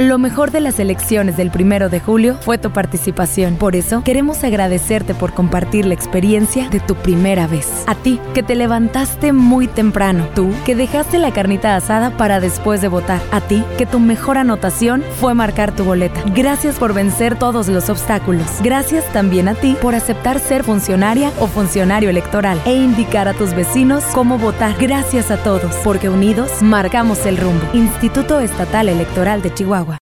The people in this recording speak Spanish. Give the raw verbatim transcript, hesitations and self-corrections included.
Lo mejor de las elecciones del primero de julio fue tu participación. Por eso, queremos agradecerte por compartir la experiencia de tu primera vez. A ti, que te levantaste muy temprano. Tú, que dejaste la carnita asada para después de votar. A ti, que tu mejor anotación fue marcar tu boleta. Gracias por vencer todos los obstáculos. Gracias también a ti por aceptar ser funcionaria o funcionario electoral e indicar a tus vecinos cómo votar. Gracias a todos, porque unidos marcamos el rumbo. Instituto Estatal Electoral de Chihuahua.